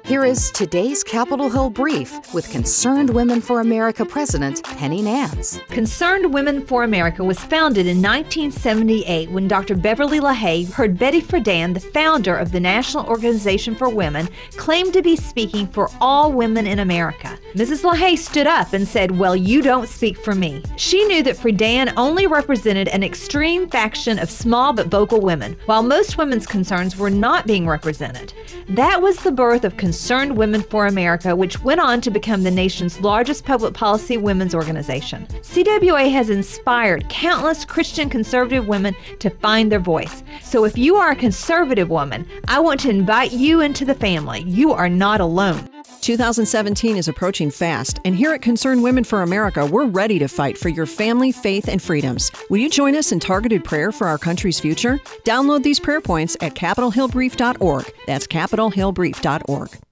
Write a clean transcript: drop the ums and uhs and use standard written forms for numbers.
Here is today's Capitol Hill Brief with Concerned Women for America President Penny Nance. Concerned Women for America was founded in 1978 when Dr. Beverly LaHaye heard Betty Friedan, the founder of the National Organization for Women, claim to be speaking for all women in America. Mrs. LaHaye stood up and said, "Well, you don't speak for me." She knew that Friedan only represented an extreme faction of small but vocal women, while most women's concerns were not being represented. That was the birth of Concerned Women for America, which went on to become the nation's largest public policy women's organization. CWA has inspired countless Christian conservative women to find their voice. So if you are a conservative woman, I want to invite you into the family. You are not alone. 2017 is approaching fast, and here at Concerned Women for America, we're ready to fight for your family, faith, and freedoms. Will you join us in targeted prayer for our country's future? Download these prayer points at CapitolHillBrief.org. That's CapitolHillBrief.org.